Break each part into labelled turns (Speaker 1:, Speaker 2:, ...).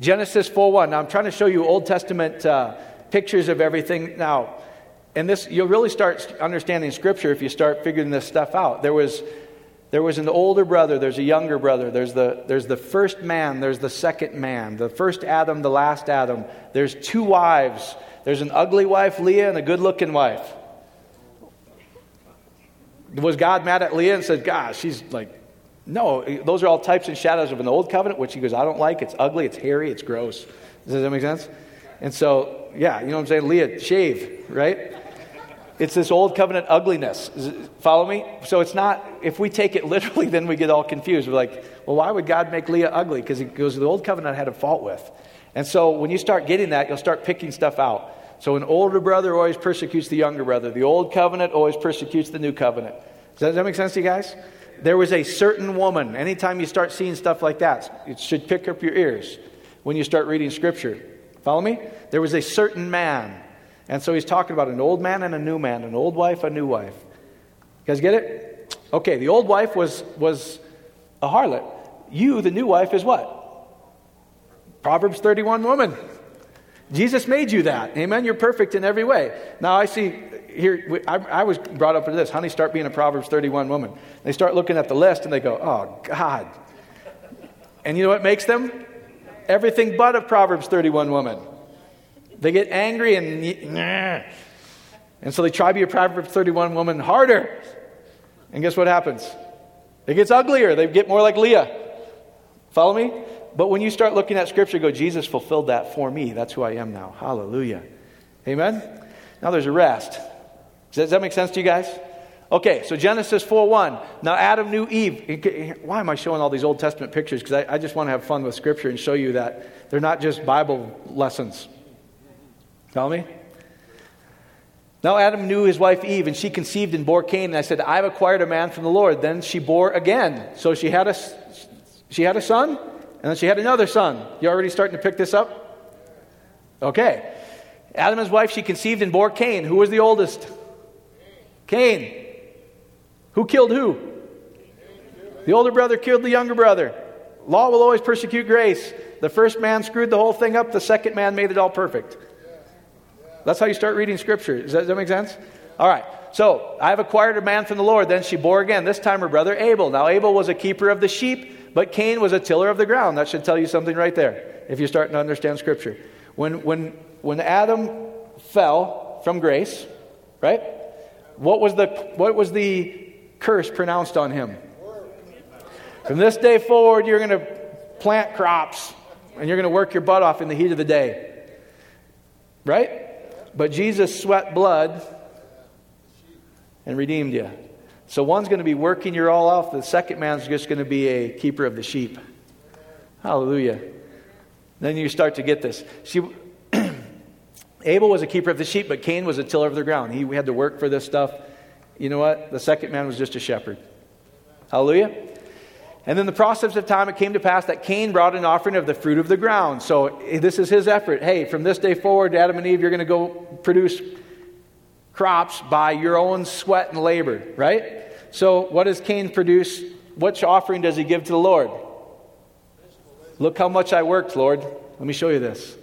Speaker 1: Genesis 4:1. Now I'm trying to show you Old Testament pictures of everything now. And this, you'll really start understanding Scripture if you start figuring this stuff out. There was an older brother, there's a younger brother, there's the first man, there's the second man, the first Adam, the last Adam. There's two wives. There's an ugly wife, Leah, and a good-looking wife. Was God mad at Leah and said, gosh, she's like, no, those are all types and shadows of an old covenant, which he goes, I don't like. It's ugly, it's hairy, it's gross. Does that make sense? And so, yeah, you know what I'm saying? Leah, shave, right? It's this old covenant ugliness. Follow me? So it's not, if we take it literally, then we get all confused. We're like, well, why would God make Leah ugly? Because it goes, the old covenant I had a fault with. And so when you start getting that, you'll start picking stuff out. So an older brother always persecutes the younger brother. The old covenant always persecutes the new covenant. Does that make sense to you guys? There was a certain woman. Anytime you start seeing stuff like that, it should pick up your ears when you start reading Scripture. Follow me? There was a certain man. And so he's talking about an old man and a new man, an old wife, a new wife. You guys get it? Okay, the old wife was a harlot. You, the new wife, is what? Proverbs 31 woman. Jesus made you that. Amen? You're perfect in every way. Now I see here, I was brought up with this. Honey, start being a Proverbs 31 woman. They start looking at the list and they go, oh, God. And you know what makes them? Everything but a Proverbs 31 woman. They get angry and so they try to be a Proverbs 31 woman harder. And guess what happens? It gets uglier. They get more like Leah. Follow me? But when you start looking at Scripture, go, Jesus fulfilled that for me. That's who I am now. Hallelujah. Amen? Now there's a rest. Does that make sense to you guys? Okay, so Genesis 4:1. Now Adam knew Eve. Why am I showing all these Old Testament pictures? Because I just want to have fun with Scripture and show you that they're not just Bible lessons. Follow me? Now Adam knew his wife Eve, and she conceived and bore Cain. And I said, I've acquired a man from the Lord. Then she bore again. So she had a son, and then she had another son. You already starting to pick this up? Okay. Adam and his wife, she conceived and bore Cain. Who was the oldest? Cain. Who killed who? The older brother killed the younger brother. Law will always persecute grace. The first man screwed the whole thing up. The second man made it all perfect. That's how you start reading Scripture. Does that make sense? All right. So, I have acquired a man from the Lord. Then she bore again, this time her brother Abel. Now Abel was a keeper of the sheep, but Cain was a tiller of the ground. That should tell you something right there, if you're starting to understand Scripture. When Adam fell from grace, right? What was the curse pronounced on him? From this day forward, you're going to plant crops, and you're going to work your butt off in the heat of the day. Right? But Jesus sweat blood and redeemed you. So one's going to be working your all off. The second man's just going to be a keeper of the sheep. Hallelujah. Then you start to get this. Abel was a keeper of the sheep, but Cain was a tiller of the ground. He had to work for this stuff. You know what? The second man was just a shepherd. Hallelujah. And then the process of time, it came to pass that Cain brought an offering of the fruit of the ground. So this is his effort. Hey, from this day forward, Adam and Eve, you're going to go produce crops by your own sweat and labor, right? So what does Cain produce? Which offering does he give to the Lord? Look how much I worked, Lord. Let me show you this.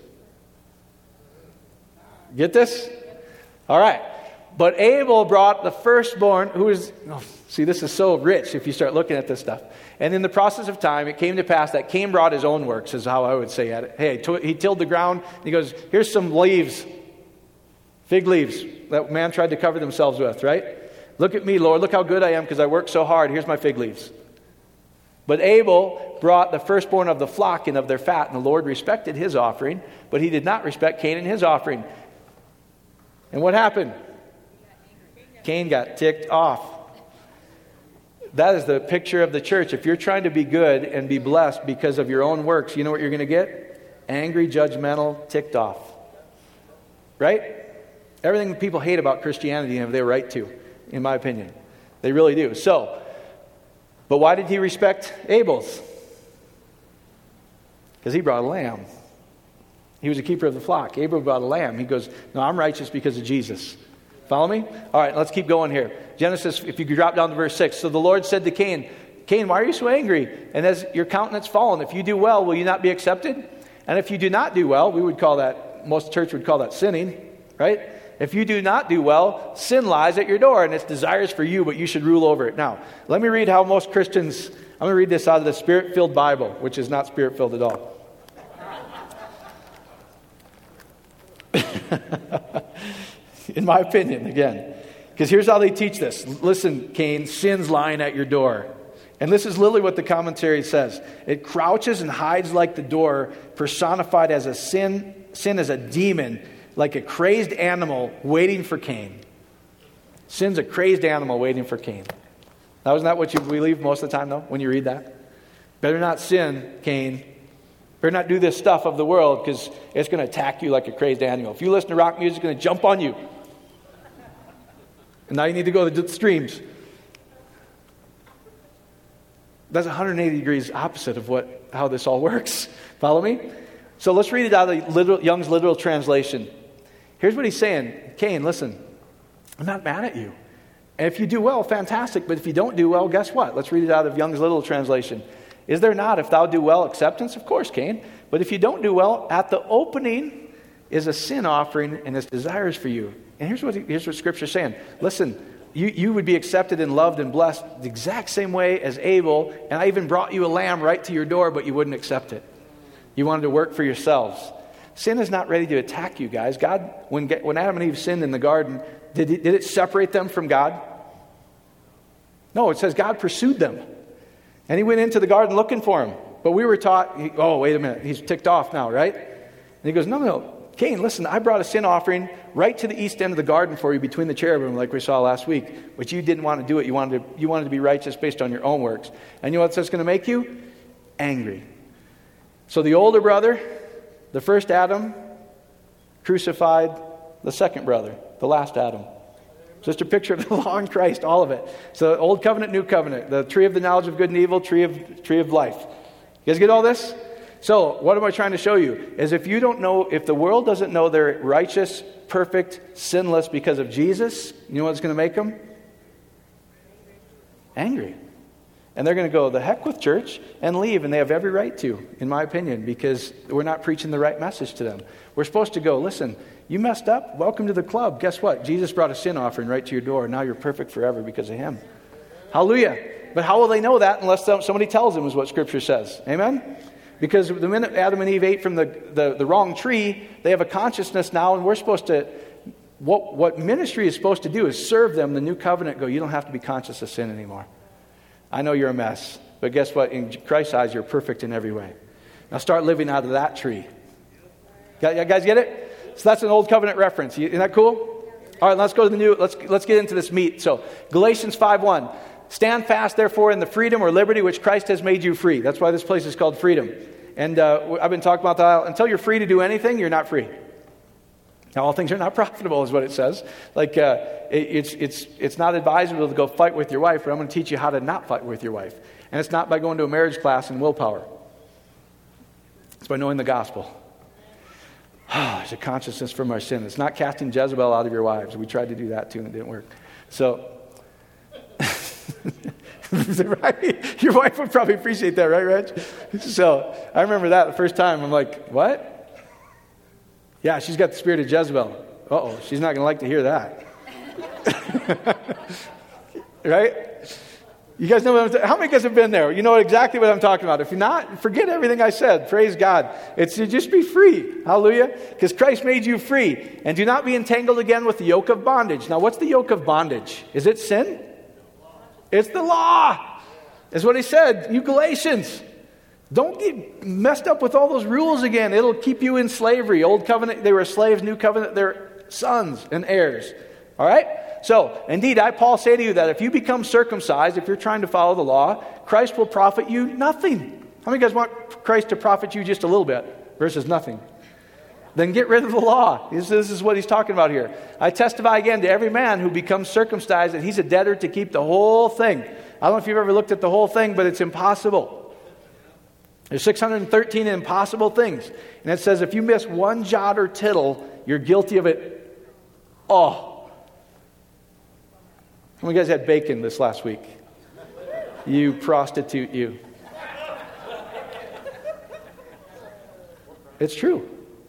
Speaker 1: Get this? All right. But Abel brought the firstborn, see, this is so rich if you start looking at this stuff. And in the process of time, it came to pass that Cain brought his own works, is how I would say it. Hey, he tilled the ground, and he goes, here's some leaves, fig leaves, that man tried to cover themselves with, right? Look at me, Lord, look how good I am because I worked so hard. Here's my fig leaves. But Abel brought the firstborn of the flock and of their fat, and the Lord respected his offering, but he did not respect Cain and his offering. And what happened? Cain got ticked off. That is the picture of the church. If you're trying to be good and be blessed because of your own works, you know what you're going to get? Angry, judgmental, ticked off. Right? Everything people hate about Christianity have their right to, in my opinion. They really do. So, but why did he respect Abel's? Because he brought a lamb. He was a keeper of the flock. Abel brought a lamb. He goes, no, I'm righteous because of Jesus. Follow me? All right, let's keep going here. Genesis, if you could drop down to verse 6. So the Lord said to Cain, Cain, why are you so angry? And has your countenance fallen? If you do well, will you not be accepted? And if you do not do well, most church would call that sinning, right? If you do not do well, sin lies at your door, and its desires for you, but you should rule over it. Now, let me read how most Christians, I'm going to read this out of the Spirit-filled Bible, which is not Spirit-filled at all. In my opinion, again. Because here's how they teach this. Listen, Cain, sin's lying at your door. And this is literally what the commentary says. It crouches and hides like the door, personified as a sin as a demon, like a crazed animal waiting for Cain. Sin's a crazed animal waiting for Cain. Now, isn't that what you believe most of the time, though, when you read that? Better not sin, Cain. Better not do this stuff of the world, because it's going to attack you like a crazed animal. If you listen to rock music, it's going to jump on you. And now you need to go to the streams. That's 180 degrees opposite of how this all works. Follow me? So let's read it out of Young's literal translation. Here's what he's saying. Cain, listen, I'm not mad at you. And if you do well, fantastic. But if you don't do well, guess what? Let's read it out of Young's literal translation. Is there not, if thou do well, acceptance? Of course, Cain. But if you don't do well, at the opening is a sin offering and its desires for you. And here's what Scripture's saying. Listen, you would be accepted and loved and blessed the exact same way as Abel, and I even brought you a lamb right to your door, but you wouldn't accept it. You wanted to work for yourselves. Sin is not ready to attack you guys. God, when Adam and Eve sinned in the garden, did it separate them from God? No, it says God pursued them. And he went into the garden looking for him. But we were taught, wait a minute, he's ticked off now, right? And he goes, no, Cain, listen, I brought a sin offering right to the east end of the garden for you between the cherubim, like we saw last week. But you didn't want to do it. You wanted to be righteous based on your own works. And you know what that's going to make you? Angry. So the older brother, the first Adam, crucified the second brother, the last Adam. Just a picture of the law in Christ, all of it. So Old Covenant, New Covenant, the tree of the knowledge of good and evil, tree of life. You guys get all this? So what am I trying to show you? Is if the world doesn't know they're righteous, perfect, sinless because of Jesus, you know what's going to make them? Angry. And they're going to go, the heck with church, and leave. And they have every right to, in my opinion, because we're not preaching the right message to them. We're supposed to go, listen, you messed up? Welcome to the club. Guess what? Jesus brought a sin offering right to your door. Now you're perfect forever because of him. Hallelujah. But how will they know that unless somebody tells them, is what Scripture says. Amen? Because the minute Adam and Eve ate from the wrong tree, they have a consciousness now, and we're supposed to, what ministry is supposed to do is serve them the new covenant. Go, you don't have to be conscious of sin anymore. I know you're a mess, but guess what? In Christ's eyes, you're perfect in every way. Now start living out of that tree. You guys get it? So that's an old covenant reference. Isn't that cool? All right, let's go to the new. Let's get into this meat. So Galatians 5:1. Stand fast, therefore, in the freedom or liberty which Christ has made you free. That's why this place is called freedom. And I've been talking about that. Until you're free to do anything, you're not free. Now, all things are not profitable, is what it says. Like, it's not advisable to go fight with your wife, but I'm going to teach you how to not fight with your wife. And it's not by going to a marriage class and willpower. It's by knowing the gospel. There's a consciousness from our sin. It's not casting Jezebel out of your wives. We tried to do that too, and it didn't work. So, right? Your wife would probably appreciate that, right, Reg? So, I remember that the first time. I'm like, what? Yeah, she's got the spirit of Jezebel. Uh-oh, she's not going to like to hear that. Right? You guys know what how many of you guys have been there? You know exactly what I'm talking about. If you're not, forget everything I said. Praise God. It's to just be free. Hallelujah. Because Christ made you free. And do not be entangled again with the yoke of bondage. Now, what's the yoke of bondage? Is it sin? It's the law. That's what he said. You Galatians. Don't get messed up with all those rules again. It'll keep you in slavery. Old covenant, they were slaves. New covenant, they're sons and heirs. All right? So, indeed, Paul, say to you that if you become circumcised, if you're trying to follow the law, Christ will profit you nothing. How many of you guys want Christ to profit you just a little bit versus nothing? Then get rid of the law. This is what he's talking about here. I testify again to every man who becomes circumcised that he's a debtor to keep the whole thing. I don't know if you've ever looked at the whole thing, but it's impossible. There's 613 impossible things. And it says if you miss one jot or tittle, you're guilty of it. Oh. How many of you guys had bacon this last week? You prostitute, you. It's true.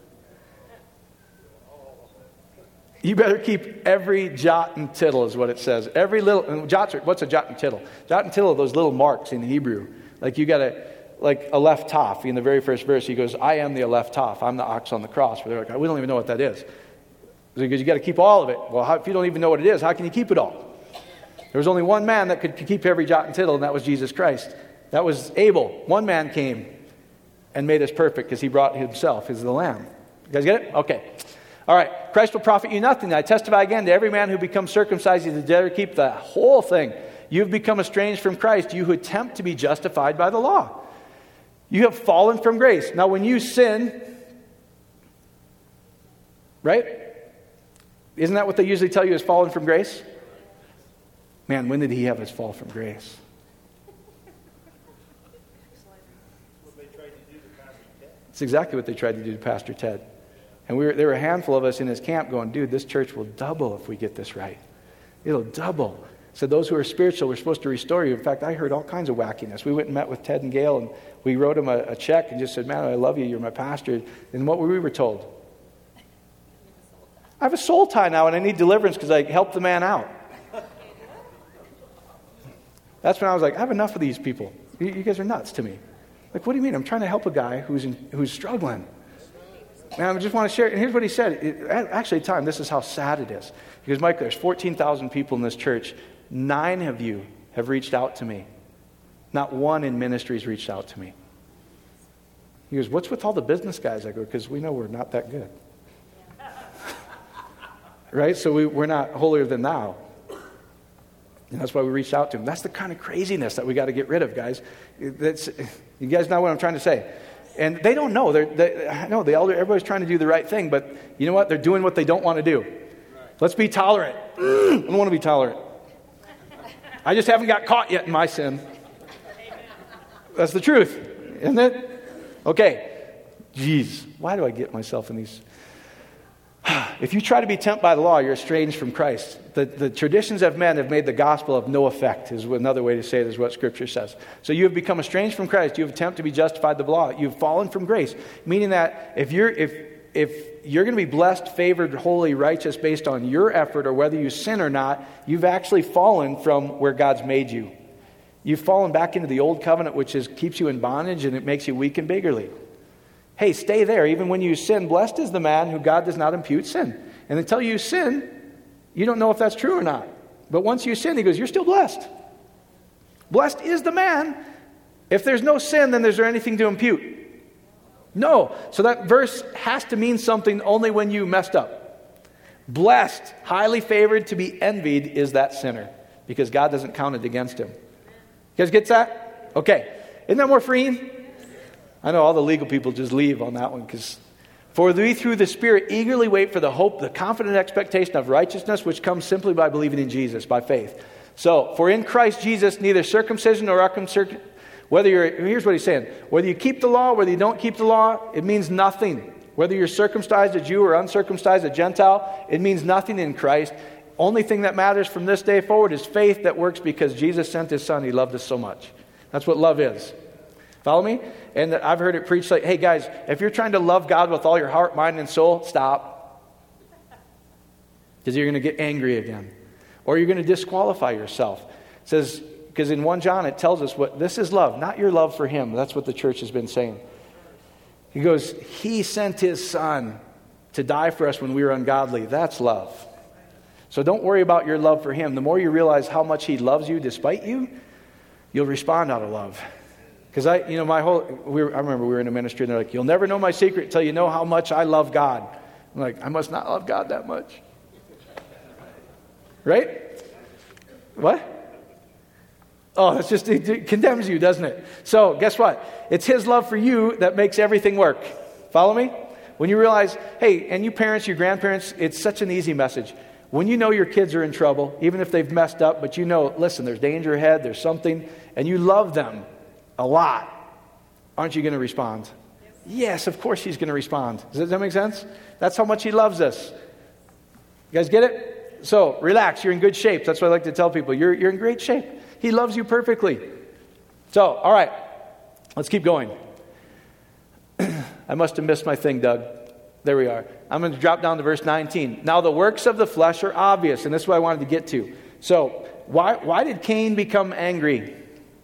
Speaker 1: You better keep every jot and tittle is what it says. Every little, and jots are, what's a jot and tittle? Jot and tittle are those little marks in Hebrew. Like you got to, like a left toph. In the very first verse, he goes, I am the left toph. I'm the ox on the cross. But they're like, we don't even know what that is. Because you got to keep all of it. Well, if you don't even know what it is, how can you keep it all? There was only one man that could keep every jot and tittle, and that was Jesus Christ. That was Abel. One man came and made us perfect because he brought himself as the lamb. You guys get it? Okay. All right. Christ will profit you nothing. I testify again to every man who becomes circumcised, he dare keep the whole thing. You've become estranged from Christ, you who attempt to be justified by the law. You have fallen from grace. Now, when you sin, right? Isn't that what they usually tell you is fallen from grace? Man, when did he have his fall from grace? It's exactly what they tried to do to Pastor Ted. And there were a handful of us in his camp going, dude, this church will double if we get this right. It'll double. So those who are spiritual, we're supposed to restore you. In fact, I heard all kinds of wackiness. We went and met with Ted and Gail, and we wrote him a check and just said, man, I love you. You're my pastor. And what we were told? I have a soul tie now, and I need deliverance because I helped the man out. That's when I was like, I have enough of these people. You guys are nuts to me. Like, what do you mean? I'm trying to help a guy who's struggling. Man, I just want to share. And here's what he said. Actually, Tom, this is how sad it is. Because, Mike, there's 14,000 people in this church. 9 of you have reached out to me. Not one in ministries reached out to me. He goes, what's with all the business guys? I go, because we know we're not that good. Right? So we're not holier than thou. And that's why we reached out to him. That's the kind of craziness that we got to get rid of, guys. You guys know what I'm trying to say. And they don't know. I know the elder, everybody's trying to do the right thing, but you know what? They're doing what they don't want to do. Let's be tolerant. I don't want to be tolerant. I just haven't got caught yet in my sin. That's the truth, isn't it? Okay. Jeez, why do I get myself in these? If you try to be tempted by the law, you're estranged from Christ. The traditions of men have made the gospel of no effect, is another way to say it, is what Scripture says. So you have become estranged from Christ. You have attempted to be justified by the law. You've fallen from grace. Meaning that if you're going to be blessed, favored, holy, righteous based on your effort or whether you sin or not, you've actually fallen from where God's made you. You've fallen back into the old covenant, which keeps you in bondage and it makes you weak and beggarly. Hey, stay there. Even when you sin, blessed is the man who God does not impute sin. And until you sin, you don't know if that's true or not. But once you sin, he goes, you're still blessed. Blessed is the man. If there's no sin, then is there anything to impute? No. So that verse has to mean something only when you messed up. Blessed, highly favored, to be envied is that sinner. Because God doesn't count it against him. You guys get that? Okay. Isn't that more freeing? I know all the legal people just leave on that one because, for we through the Spirit eagerly wait for the hope, the confident expectation of righteousness, which comes simply by believing in Jesus, by faith. So, for in Christ Jesus, neither circumcision nor uncircumcision, here's what he's saying, whether you keep the law, whether you don't keep the law, it means nothing. Whether you're circumcised, a Jew, or uncircumcised, a Gentile, it means nothing in Christ. Only thing that matters from this day forward is faith that works because Jesus sent his Son. He loved us so much. That's what love is. Follow me? And I've heard it preached like, hey guys, if you're trying to love God with all your heart, mind, and soul, stop. Because you're going to get angry again. Or you're going to disqualify yourself. It says, because in 1 John it tells us what this is love, not your love for him. That's what the church has been saying. He goes, he sent his Son to die for us when we were ungodly. That's love. So don't worry about your love for him. The more you realize how much he loves you despite you, you'll respond out of love. Because I remember we were in a ministry and they're like, you'll never know my secret until you know how much I love God. I'm like, I must not love God that much. Right? What? Oh, it condemns you, doesn't it? So guess what? It's his love for you that makes everything work. Follow me? When you realize, hey, and you parents, your grandparents, it's such an easy message. When you know your kids are in trouble, even if they've messed up, but you know, listen, there's danger ahead, there's something, and you love them a lot, aren't you going to respond? Yes, of course he's going to respond. Does that make sense? That's how much he loves us. You guys get it? So, relax, you're in good shape. That's what I like to tell people. You're in great shape. He loves you perfectly. So, all right, let's keep going. I must have missed my thing, Doug. There we are. I'm going to drop down to verse 19. Now the works of the flesh are obvious, and this is what I wanted to get to. So, why did Cain become angry?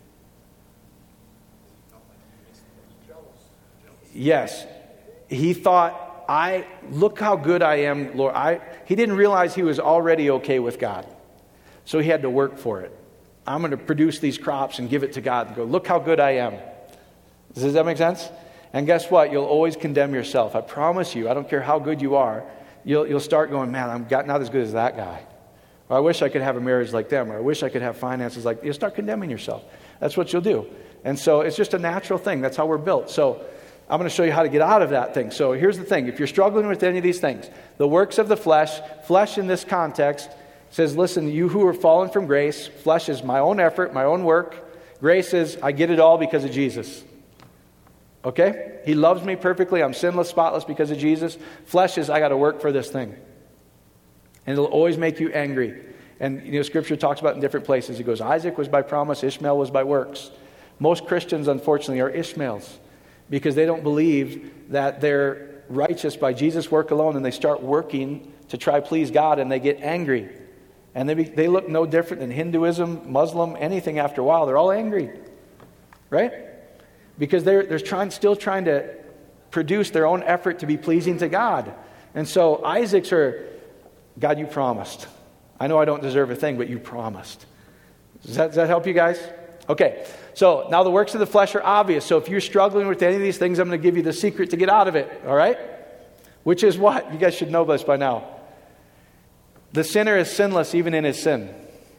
Speaker 1: Yes. He thought, look how good I am, Lord. He didn't realize he was already okay with God. So he had to work for it. I'm going to produce these crops and give it to God and go, look how good I am. Does that make sense? And guess what? You'll always condemn yourself. I promise you, I don't care how good you are, you'll start going, man, I'm not as good as that guy. Or I wish I could have a marriage like them. Or I wish I could have finances like... You'll start condemning yourself. That's what you'll do. And so it's just a natural thing. That's how we're built. So I'm going to show you how to get out of that thing. So here's the thing. If you're struggling with any of these things, the works of the flesh in this context says, listen, you who are fallen from grace, flesh is my own effort, my own work. Grace is, I get it all because of Jesus. Okay? He loves me perfectly. I'm sinless, spotless because of Jesus. Flesh is, I got to work for this thing. And it'll always make you angry. And, Scripture talks about it in different places. It goes, Isaac was by promise, Ishmael was by works. Most Christians, unfortunately, are Ishmaels because they don't believe that they're righteous by Jesus' work alone, and they start working to try to please God, and they get angry. And they look no different than Hinduism, Muslim, anything after a while. They're all angry. Right? Because they're still trying to produce their own effort to be pleasing to God. And so Isaac's are, God, you promised. I know I don't deserve a thing, but you promised. Does that help you guys? Okay, so now the works of the flesh are obvious. So if you're struggling with any of these things, I'm going to give you the secret to get out of it. All right? Which is what? You guys should know this by now. The sinner is sinless even in his sin.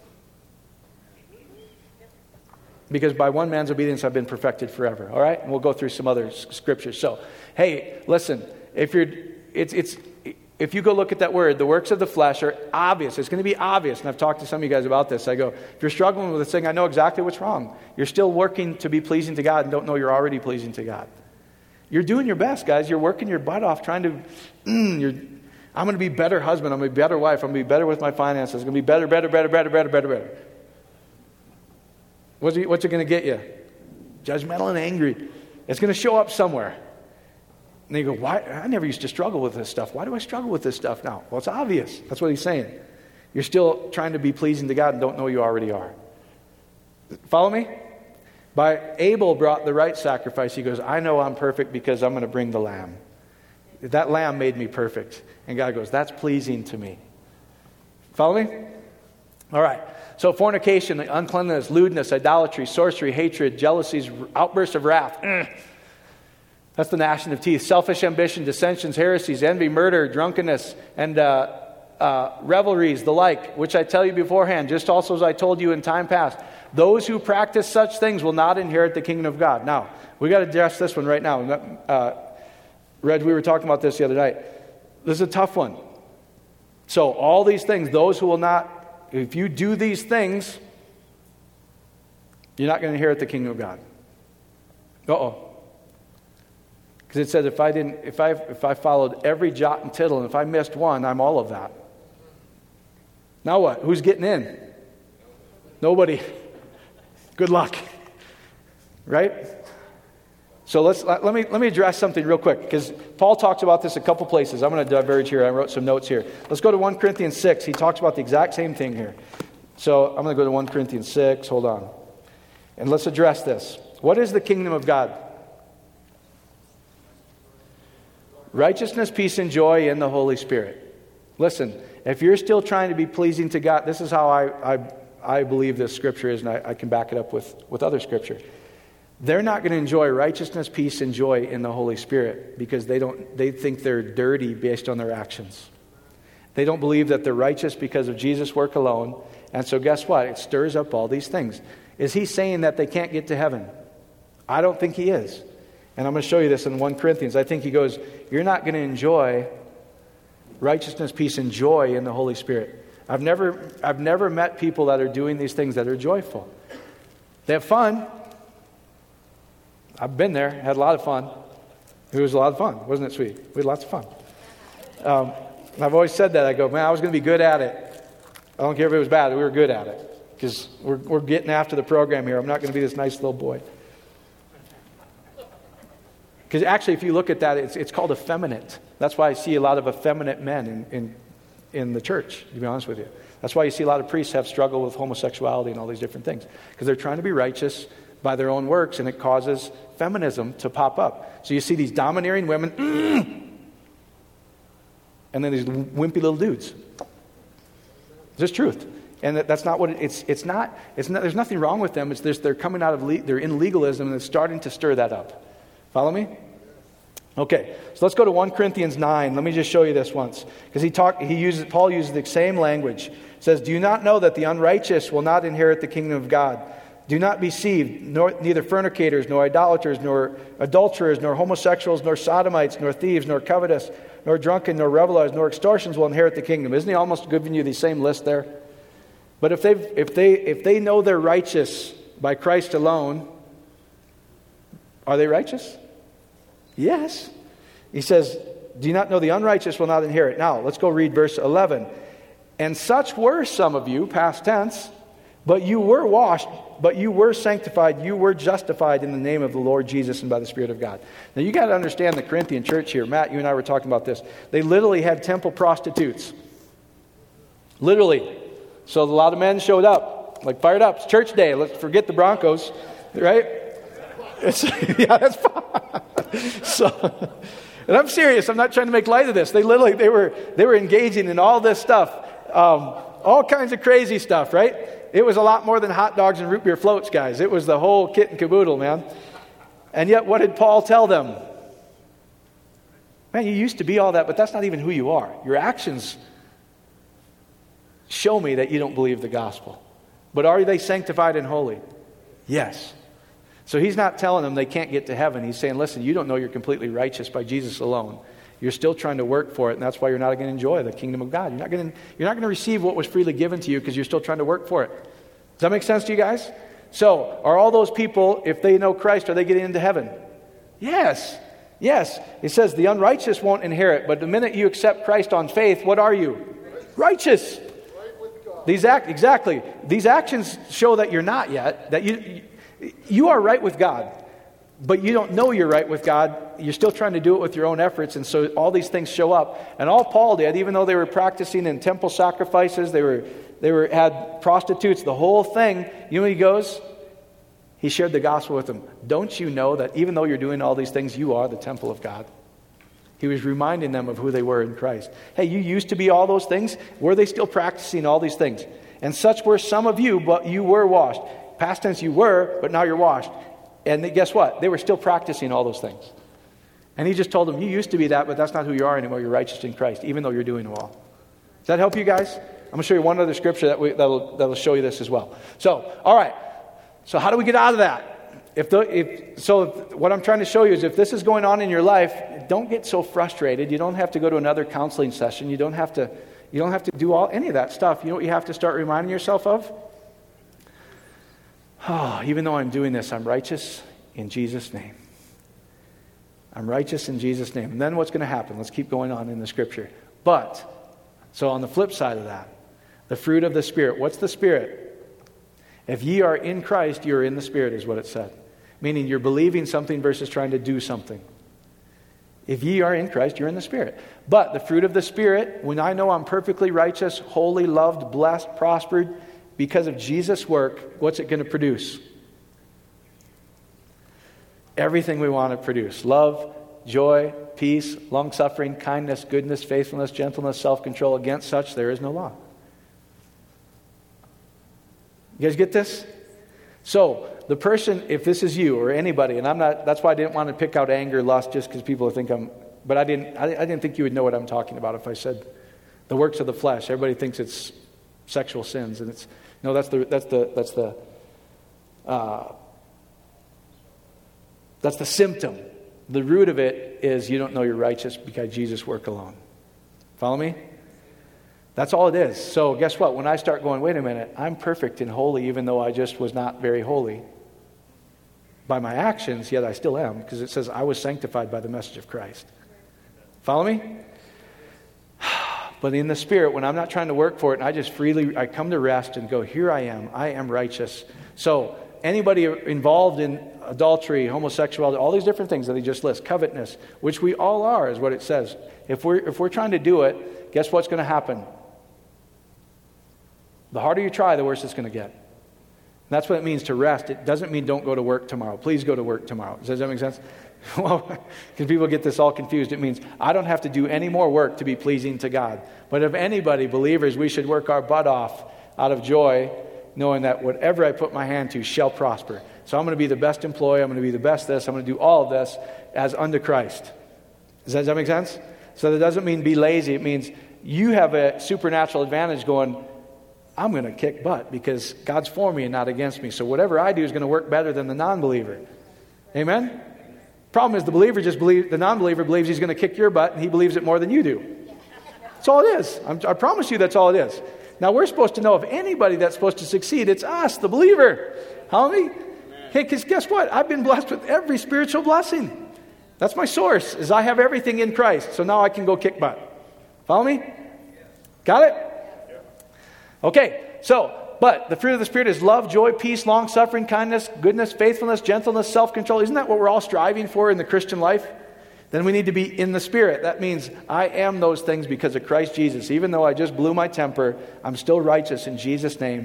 Speaker 1: Because by one man's obedience I've been perfected forever. All right? And we'll go through some other scriptures. So, hey, listen, if you go look at that word, the works of the flesh are obvious. It's going to be obvious. And I've talked to some of you guys about this. I go, if you're struggling with this thing, I know exactly what's wrong. You're still working to be pleasing to God and don't know you're already pleasing to God. You're doing your best, guys. You're working your butt off trying to, I'm going to be a better husband. I'm going to be a better wife. I'm going to be better with my finances. I'm going to be better. What's it going to get you? Judgmental and angry. It's going to show up somewhere. And you go, why? I never used to struggle with this stuff. Why do I struggle with this stuff now? Well, it's obvious. That's what he's saying. You're still trying to be pleasing to God and don't know you already are. Follow me? By Abel brought the right sacrifice. He goes, I know I'm perfect because I'm going to bring the lamb. That lamb made me perfect. And God goes, that's pleasing to me. Follow me? All right. So fornication, uncleanness, lewdness, idolatry, sorcery, hatred, jealousies, outbursts of wrath. That's the gnashing of teeth. Selfish ambition, dissensions, heresies, envy, murder, drunkenness, and revelries, the like, which I tell you beforehand, just also as I told you in time past. Those who practice such things will not inherit the kingdom of God. Now, we got to address this one right now. Reg, we were talking about this the other night. This is a tough one. So all these things, those who will not, if you do these things, you're not going to inherit the kingdom of God. Uh-oh. Because it says if I followed every jot and tittle, and if I missed one, I'm all of that. Now what? Who's getting in? Nobody. Good luck. Right? So let me address something real quick, because Paul talks about this a couple places. I'm going to diverge here. I wrote some notes here. Let's go to 1 Corinthians 6. He talks about the exact same thing here. So I'm going to go to 1 Corinthians 6. Hold on. And let's address this. What is the kingdom of God? Righteousness, peace, and joy in the Holy Spirit. Listen, if you're still trying to be pleasing to God, this is how I believe this scripture is, and I can back it up with other scripture. They're not going to enjoy righteousness, peace, and joy in the Holy Spirit because they think they're dirty based on their actions. They don't believe that they're righteous because of Jesus' work alone. And so guess what? It stirs up all these things. Is he saying that they can't get to heaven? I don't think he is. And I'm going to show you this in 1 Corinthians. I think he goes, you're not going to enjoy righteousness, peace, and joy in the Holy Spirit. I've never met people that are doing these things that are joyful. They have fun. I've been there, had a lot of fun. It was a lot of fun. Wasn't it sweet? We had lots of fun. I've always said that. I go, man, I was going to be good at it. I don't care if it was bad. We were good at it. Because we're getting after the program here. I'm not going to be this nice little boy. Because actually, if you look at that, it's called effeminate. That's why I see a lot of effeminate men in the church, to be honest with you. That's why you see a lot of priests have struggle with homosexuality and all these different things. Because they're trying to be righteous by their own works, and it causes feminism to pop up. So you see these domineering women, and then these wimpy little dudes. It's just truth. And that's not what it's not. There's nothing wrong with them. It's they're coming out of they're in legalism, and it's starting to stir that up. Follow me? Okay, so let's go to 1 Corinthians 9. Let me just show you this once. Because Paul uses the same language. It says, "Do you not know that the unrighteous will not inherit the kingdom of God? Do not be deceived, neither fornicators, nor idolaters, nor adulterers, nor homosexuals, nor sodomites, nor thieves, nor covetous, nor drunken, nor revelers, nor extortions will inherit the kingdom." Isn't he almost giving you the same list there? But if they know they're righteous by Christ alone, are they righteous? Yes. He says, "Do you not know the unrighteous will not inherit?" Now, let's go read verse 11. "And such were some of you," past tense, "but you were washed, but you were sanctified, you were justified in the name of the Lord Jesus and by the Spirit of God." Now, you got to understand the Corinthian church here. Matt, you and I were talking about this. They literally had temple prostitutes. Literally. So a lot of men showed up, like fired up. It's church day. Let's forget the Broncos, right? Yeah, that's fine. So, and I'm serious. I'm not trying to make light of this. They were engaging in all this stuff, all kinds of crazy stuff, right? It was a lot more than hot dogs and root beer floats, guys. It was the whole kit and caboodle, man. And yet, what did Paul tell them? Man, you used to be all that, but that's not even who you are. Your actions show me that you don't believe the gospel. But are they sanctified and holy? Yes. So he's not telling them they can't get to heaven. He's saying, listen, you don't know you're completely righteous by Jesus alone. You're still trying to work for it, and that's why you're not going to enjoy the kingdom of God. You're not going to receive what was freely given to you because you're still trying to work for it. Does that make sense to you guys? So, are all those people, if they know Christ, are they getting into heaven? Yes. Yes. It says the unrighteous won't inherit, but the minute you accept Christ on faith, what are you? Righteous. These actions show that you're not yet, that you are right with God, but you don't know you're right with God. You're still trying to do it with your own efforts, and so all these things show up. And all Paul did, even though they were practicing in temple sacrifices, they had prostitutes, the whole thing. You know where he goes? He shared the gospel with them. Don't you know that even though you're doing all these things, you are the temple of God? He was reminding them of who they were in Christ. Hey, you used to be all those things. Were they still practicing all these things? And such were some of you, but you were washed. Past tense, you were, but now you're washed. And guess what? They were still practicing all those things. And he just told them, you used to be that, but that's not who you are anymore. You're righteous in Christ, even though you're doing them all. Does that help you guys? I'm going to show you one other scripture that'll show you this as well. So, all right. So how do we get out of that? What I'm trying to show you is if this is going on in your life, don't get so frustrated. You don't have to go to another counseling session. You don't have to do any of that stuff. You know what you have to start reminding yourself of? Oh, even though I'm doing this, I'm righteous in Jesus' name. I'm righteous in Jesus' name. And then what's going to happen? Let's keep going on in the scripture. So on the flip side of that, the fruit of the Spirit. What's the Spirit? If ye are in Christ, you're in the Spirit, is what it said. Meaning you're believing something versus trying to do something. If ye are in Christ, you're in the Spirit. But the fruit of the Spirit, when I know I'm perfectly righteous, holy, loved, blessed, prospered, because of Jesus' work, what's it going to produce? Everything we want to produce. Love, joy, peace, long-suffering, kindness, goodness, faithfulness, gentleness, self-control. Against such there is no law. You guys get this? So, the person, if this is you or anybody, and that's why I didn't want to pick out anger, lust, just because people think but I didn't think you would know what I'm talking about if I said the works of the flesh. Everybody thinks it's sexual sins, and that's the symptom. The root of it is you don't know you're righteous because Jesus' work alone. Follow me? That's all it is. So guess what? When I start going, wait a minute, I'm perfect and holy even though I just was not very holy by my actions, yet I still am, because it says I was sanctified by the message of Christ. Follow me? But in the Spirit, when I'm not trying to work for it, and I just I come to rest and go, here I am righteous. So anybody involved in adultery, homosexuality, all these different things that he just lists, covetousness, which we all are, is what it says. If we're trying to do it, guess what's going to happen? The harder you try, the worse it's going to get. And that's what it means to rest. It doesn't mean don't go to work tomorrow. Please go to work tomorrow. Does that make sense? Well, because people get this all confused. It means I don't have to do any more work to be pleasing to God. But if anybody, believers, we should work our butt off out of joy, knowing that whatever I put my hand to shall prosper. So I'm going to be the best employee. I'm going to be the best this. I'm going to do all of this as unto Christ. Does that make sense? So that doesn't mean be lazy. It means you have a supernatural advantage going, I'm going to kick butt because God's for me and not against me. So whatever I do is going to work better than the non-believer. Amen? Problem is the non-believer believes he's going to kick your butt and he believes it more than you do. That's all it is. I promise you that's all it is. Now we're supposed to know if anybody that's supposed to succeed, it's us, the believer. Homie? Hey, because guess what? I've been blessed with every spiritual blessing. That's my source, is I have everything in Christ. So now I can go kick butt. Follow me? Got it? Okay, but the fruit of the Spirit is love, joy, peace, long-suffering, kindness, goodness, faithfulness, gentleness, self-control. Isn't that what we're all striving for in the Christian life? Then we need to be in the Spirit. That means I am those things because of Christ Jesus. Even though I just blew my temper, I'm still righteous in Jesus' name.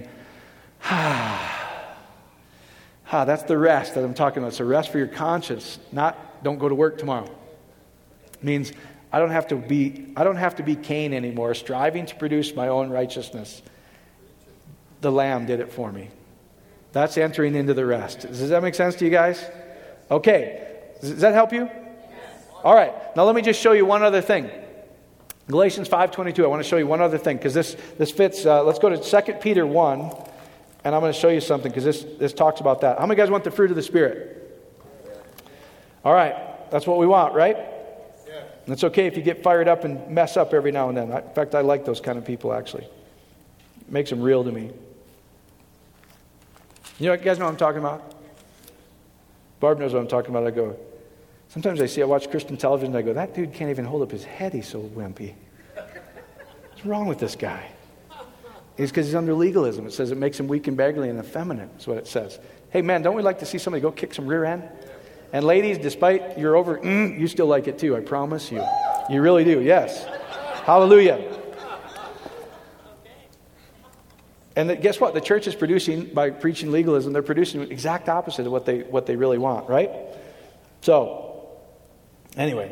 Speaker 1: That's the rest that I'm talking about. It's a rest for your conscience, not don't go to work tomorrow. It means I don't have to be Cain anymore, striving to produce my own righteousness. The Lamb did it for me. That's entering into the rest. Does that make sense to you guys? Okay. Does that help you? All right. Now let me just show you one other thing. Galatians 5:22. I want to show you one other thing because this fits. Let's go to 2 Peter 1, and I'm going to show you something because this talks about that. How many guys want the fruit of the Spirit? All right. That's what we want, right? Yeah. And it's okay if you get fired up and mess up every now and then. In fact, I like those kind of people, actually. It makes them real to me. You guys know what I'm talking about? Barb knows what I'm talking about. Sometimes I watch Christian television and I go, that dude can't even hold up his head. He's so wimpy. What's wrong with this guy? It's because he's under legalism. It says it makes him weak and beggarly and effeminate. That's what it says. Hey, man, don't we like to see somebody go kick some rear end? And ladies, despite you're over, you still like it too. I promise you. You really do. Yes. Hallelujah. And guess what? The church is producing, by preaching legalism, they're producing the exact opposite of what they really want, right? So, anyway.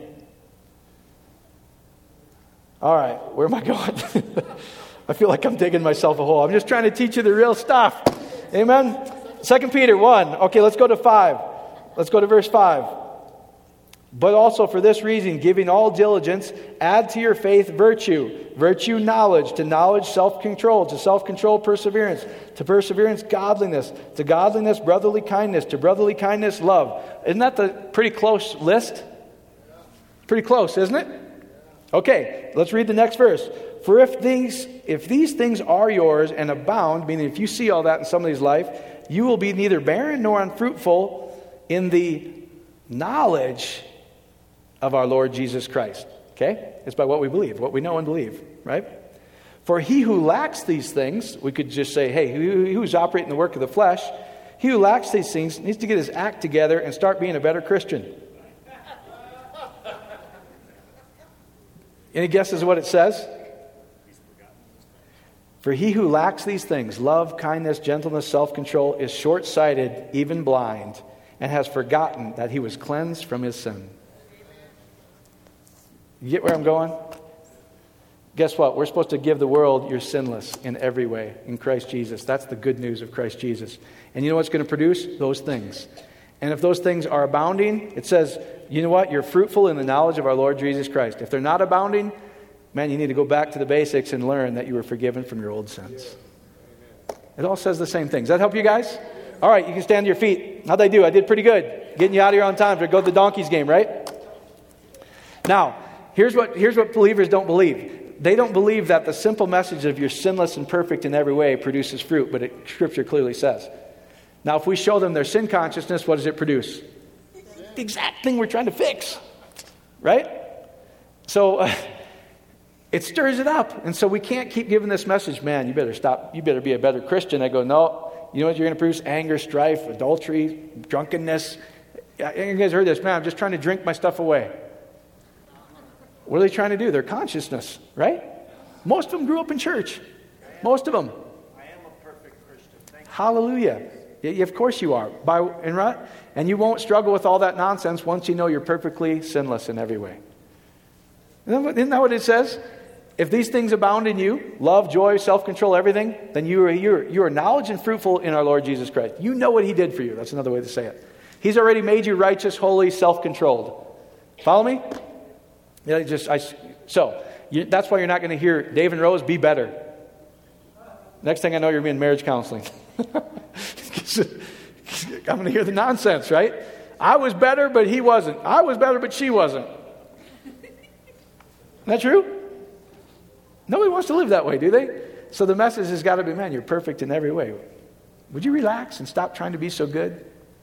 Speaker 1: All right, where am I going? I feel like I'm digging myself a hole. I'm just trying to teach you the real stuff. Amen? 2 Peter 1. Okay, let's go to 5. Let's go to verse 5. But also for this reason, giving all diligence, add to your faith virtue. Virtue, knowledge. To knowledge, self-control. To self-control, perseverance. To perseverance, godliness. To godliness, brotherly kindness. To brotherly kindness, love. Isn't that the pretty close list? Pretty close, isn't it? Okay, let's read the next verse. For if these things are yours and abound, meaning if you see all that in somebody's life, you will be neither barren nor unfruitful in the knowledge of our Lord Jesus Christ. Okay? It's by what we believe, what we know and believe, right? For he who lacks these things, we could just say, hey, who's operating the work of the flesh, he who lacks these things needs to get his act together and start being a better Christian. Any guesses what it says? For he who lacks these things, love, kindness, gentleness, self-control, is short-sighted, even blind, and has forgotten that he was cleansed from his sin. You get where I'm going? Guess what? We're supposed to give the world you're sinless in every way in Christ Jesus. That's the good news of Christ Jesus. And you know what's going to produce? Those things. And if those things are abounding, it says, you know what? You're fruitful in the knowledge of our Lord Jesus Christ. If they're not abounding, man, you need to go back to the basics and learn that you were forgiven from your old sins. It all says the same thing. Does that help you guys? All right, you can stand to your feet. How'd I do? I did pretty good. Getting you out of here on time to go to the Donkeys game, right? Now, here's what believers don't believe. They don't believe that the simple message of you're sinless and perfect in every way produces fruit, but Scripture clearly says. Now, if we show them their sin consciousness, what does it produce? The exact thing we're trying to fix, right? So it stirs it up, and so we can't keep giving this message, man, you better stop, you better be a better Christian. I go, no, You know what you're going to produce? Anger, strife, adultery, drunkenness. You guys heard this. Man, I'm just trying to drink my stuff away. What are they trying to do? Their consciousness, right? Most of them grew up in church. Most of them.
Speaker 2: I am a perfect Christian.
Speaker 1: Hallelujah. Of course you are. And you won't struggle with all that nonsense once you know you're perfectly sinless in every way. Isn't that what it says? If these things abound in you, love, joy, self-control, everything, then you are knowledge and fruitful in our Lord Jesus Christ. You know what He did for you. That's another way to say it. He's already made you righteous, holy, self-controlled. Follow me? Yeah, that's why you're not going to hear Dave and Rose be better. Next thing I know, you're going to be in marriage counseling. I'm going to hear the nonsense, right? I was better, but he wasn't. I was better, but she wasn't. Isn't that true? Nobody wants to live that way, do they? So the message has got to be, man, you're perfect in every way. Would you relax and stop trying to be so good?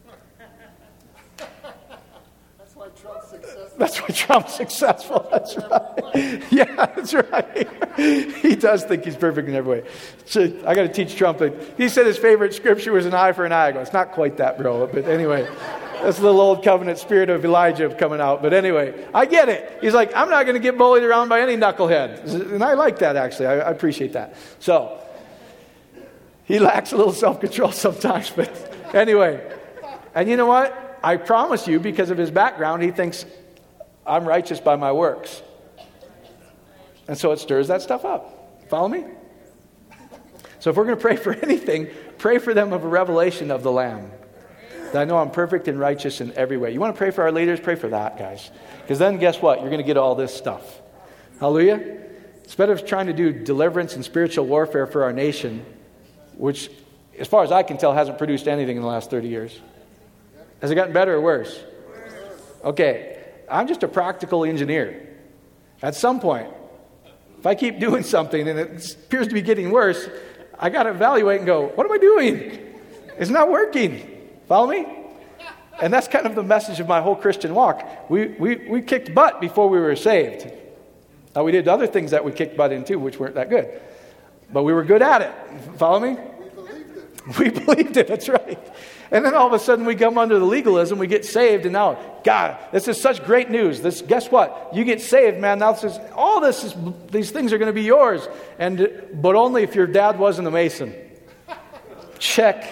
Speaker 2: That's why Trump's successful.
Speaker 1: That's why Trump's successful. That's right. Yeah, that's right. He does think he's perfect in every way. So I got to teach Trump that he said his favorite scripture was an eye for an eye. I go, it's not quite that, bro. But anyway, that's the little old covenant spirit of Elijah coming out. But anyway, I get it. He's like, I'm not going to get bullied around by any knucklehead. And I like that, actually. I appreciate that. So he lacks a little self-control sometimes. But anyway, and you know what? I promise you, because of his background, he thinks I'm righteous by my works. And so it stirs that stuff up. Follow me? So if we're going to pray for anything, pray for them of a revelation of the Lamb. That I know I'm perfect and righteous in every way. You want to pray for our leaders? Pray for that, guys. Because then guess what? You're going to get all this stuff. Hallelujah? Instead of trying to do deliverance and spiritual warfare for our nation, which, as far as I can tell, hasn't produced anything in the last 30 years. Has it gotten better or worse? Okay. I'm just a practical engineer. At some point, if I keep doing something and it appears to be getting worse, I got to evaluate and go, what am I doing? It's not working. Follow me? And that's kind of the message of my whole Christian walk. We kicked butt before we were saved. Now, we did other things that we kicked butt in too, which weren't that good. But we were good at it. Follow me? We believed it. That's right. And then all of a sudden we come under the legalism, we get saved, and now, God, this is such great news. Guess what? You get saved, man. Now these things are going to be yours. But only if your dad wasn't a Mason. Check.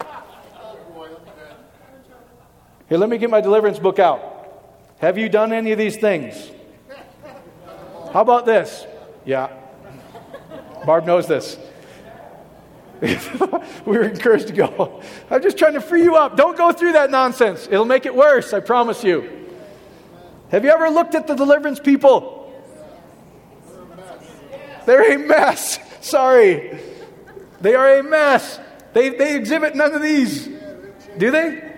Speaker 1: Here, let me get my deliverance book out. Have you done any of these things? How about this? Yeah. Barb knows this. We were encouraged to go, I'm just trying to free you up. Don't go through that nonsense. It'll make it worse, I promise you. Have you ever looked at the deliverance people? They're a mess. Sorry. They are a mess. They exhibit none of these. Do they?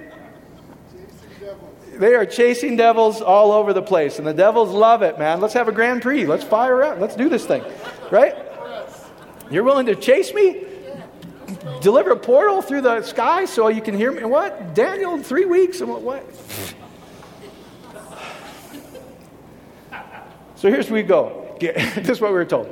Speaker 1: They are chasing devils all over the place. And the devils love it, man. Let's have a Grand Prix. Let's fire up. Let's do this thing. Right? You're willing to chase me? Deliver a portal through the sky so you can hear me? What? Daniel, 3 weeks? And what? So here's where we go. This is what we were told.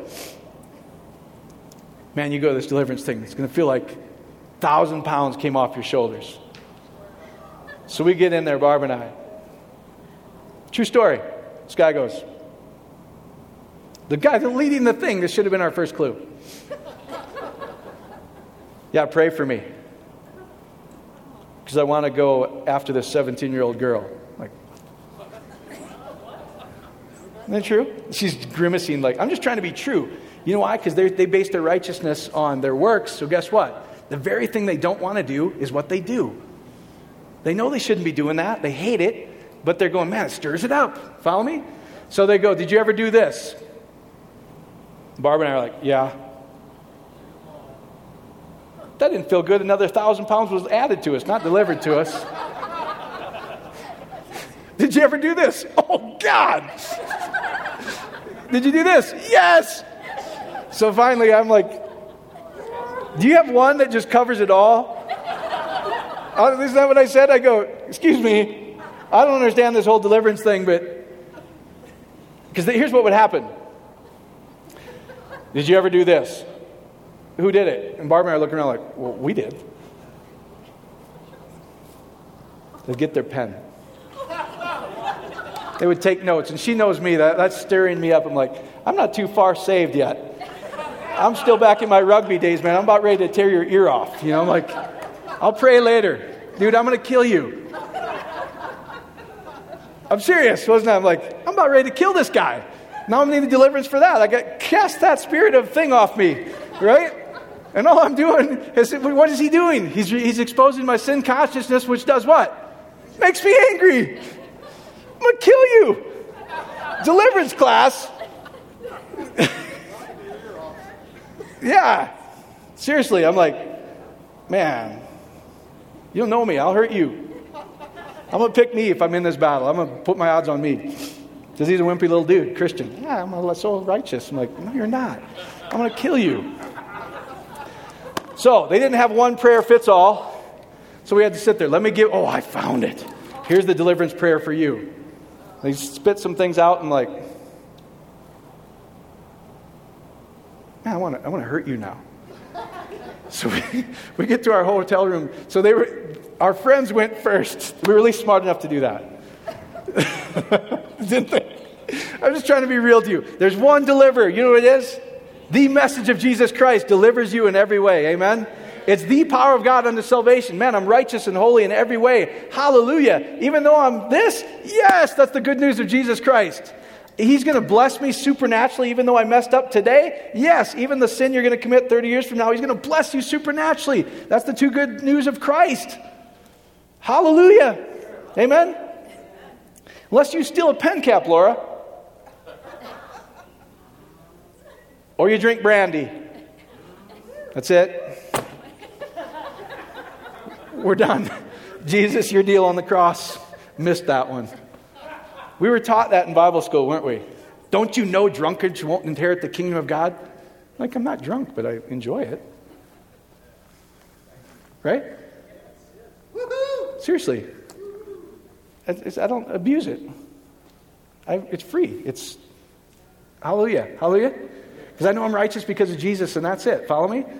Speaker 1: Man, you go to this deliverance thing. It's going to feel like 1,000 pounds came off your shoulders. So we get in there, Barb and I. True story. This guy goes. The guy leading the thing, this should have been our first clue. Yeah, pray for me. Because I want to go after this 17-year-old girl. Like, isn't that true? She's grimacing like, I'm just trying to be true. You know why? Because they base their righteousness on their works. So guess what? The very thing they don't want to do is what they do. They know they shouldn't be doing that. They hate it. But they're going, man, it stirs it up. Follow me? So they go, did you ever do this? Barb and I are like, yeah. That didn't feel good. Another 1,000 pounds was added to us, not delivered to us. Did you ever do this? Oh, God. Did you do this? Yes. So finally, I'm like, do you have one that just covers it all? Isn't that what I said? I go, excuse me, I don't understand this whole deliverance thing, but... Because here's what would happen. Did you ever do this? Who did it? And Barb and I are looking around like, well, we did. They'd get their pen. They would take notes. And she knows me. That's stirring me up. I'm like, I'm not too far saved yet. I'm still back in my rugby days, man. I'm about ready to tear your ear off. I'm like, I'll pray later. Dude, I'm going to kill you. I'm serious, wasn't I? I'm like, I'm about ready to kill this guy. Now I'm needing deliverance for that. I got cast that spirit of thing off me, right? And all I'm doing is, what is he doing? He's exposing my sin consciousness, which does what? Makes me angry. I'm going to kill you. Deliverance class. Yeah. Seriously, I'm like, man, you don't know me. I'll hurt you. I'm going to pick me if I'm in this battle. I'm going to put my odds on me. Because he's a wimpy little dude, Christian. Yeah, I'm so righteous. I'm like, no, you're not. I'm going to kill you. So they didn't have one prayer fits all. So we had to sit there. I found it. Here's the deliverance prayer for you. They spit some things out and like, man, I want to hurt you now. So we get to our hotel room. So our friends went first. We were at least smart enough to do that. Didn't they? I'm just trying to be real to you. There's one deliverer. You know what it is? The message of Jesus Christ delivers you in every way. Amen? It's the power of God unto salvation. Man, I'm righteous and holy in every way. Hallelujah. Even though I'm this, yes, that's the good news of Jesus Christ. He's going to bless me supernaturally even though I messed up today. Yes, even the sin you're going to commit 30 years from now, He's going to bless you supernaturally. That's the two good news of Christ. Hallelujah. Amen? Unless you steal a pen cap, Laura. Or you drink brandy. That's it. We're done. Jesus, your deal on the cross. Missed that one. We were taught that in Bible school, weren't we? Don't you know drunkards won't inherit the kingdom of God? Like, I'm not drunk, but I enjoy it. Right? Seriously. I don't abuse it. It's free. It's hallelujah. Hallelujah. Because I know I'm righteous because of Jesus, and that's it. Follow me?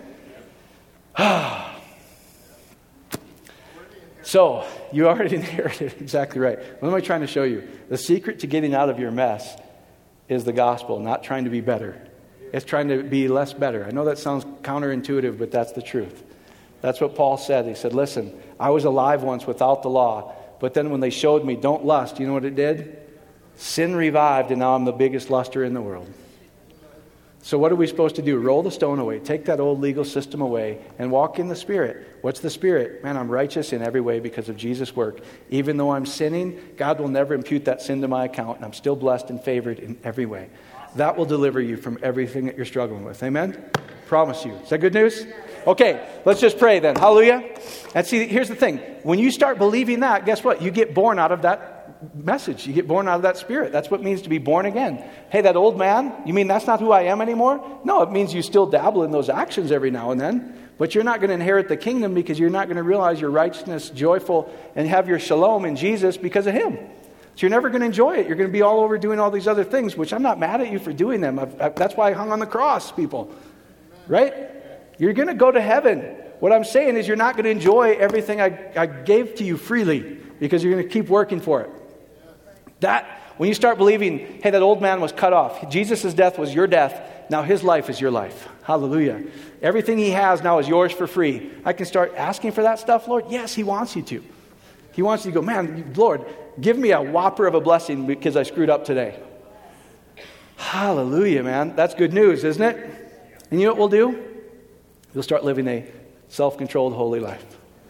Speaker 1: So, you already inherited. Exactly right. What am I trying to show you? The secret to getting out of your mess is the gospel, not trying to be better. It's trying to be less better. I know that sounds counterintuitive, but that's the truth. That's what Paul said. He said, listen, I was alive once without the law, but then when they showed me, don't lust, you know what it did? Sin revived, and now I'm the biggest luster in the world. So what are we supposed to do? Roll the stone away. Take that old legal system away and walk in the Spirit. What's the Spirit? Man, I'm righteous in every way because of Jesus' work. Even though I'm sinning, God will never impute that sin to my account, and I'm still blessed and favored in every way. That will deliver you from everything that you're struggling with. Amen? Promise you. Is that good news? Okay, let's just pray then. Hallelujah. And see, here's the thing. When you start believing that, guess what? You get born out of that message. You get born out of that spirit. That's what it means to be born again. Hey, that old man, you mean that's not who I am anymore? No, it means you still dabble in those actions every now and then, but you're not going to inherit the kingdom because you're not going to realize your righteousness, joyful, and have your shalom in Jesus because of Him. So you're never going to enjoy it. You're going to be all over doing all these other things, which I'm not mad at you for doing them. That's why I hung on the cross, people. Right? You're going to go to heaven. What I'm saying is you're not going to enjoy everything I gave to you freely because you're going to keep working for it. When you start believing, hey, that old man was cut off. Jesus' death was your death. Now His life is your life. Hallelujah. Everything He has now is yours for free. I can start asking for that stuff, Lord? Yes, He wants you to. He wants you to go, man, Lord, give me a whopper of a blessing because I screwed up today. Hallelujah, man. That's good news, isn't it? And you know what we'll do? You'll start living a self-controlled, holy life.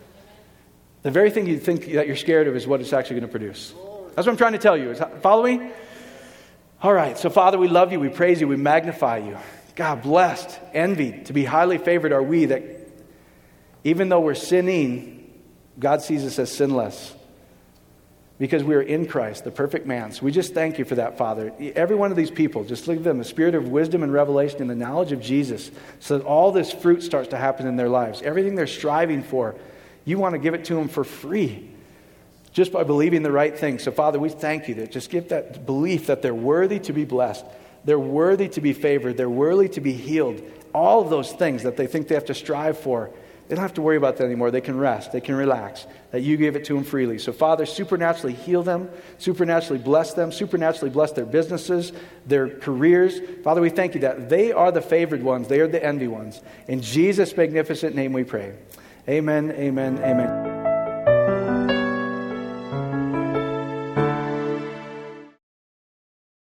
Speaker 1: The very thing you think that you're scared of is what it's actually going to produce. That's what I'm trying to tell you. Follow me? All right. So, Father, we love you. We praise you. We magnify you. God, blessed, envied, to be highly favored are we that even though we're sinning, God sees us as sinless because we are in Christ, the perfect man. So we just thank you for that, Father. Every one of these people, just look at them, the spirit of wisdom and revelation and the knowledge of Jesus, so that all this fruit starts to happen in their lives. Everything they're striving for, you want to give it to them for free. Just by believing the right thing. So, Father, we thank you that just give that belief that they're worthy to be blessed. They're worthy to be favored. They're worthy to be healed. All of those things that they think they have to strive for, They don't have to worry about that anymore. They can rest. They can relax. That you gave it to them freely. So Father, supernaturally heal them. Supernaturally bless them. Supernaturally bless their businesses, their careers. Father, we thank you that they are the favored ones. They are the envy ones. In Jesus' magnificent name we pray. Amen, amen, amen.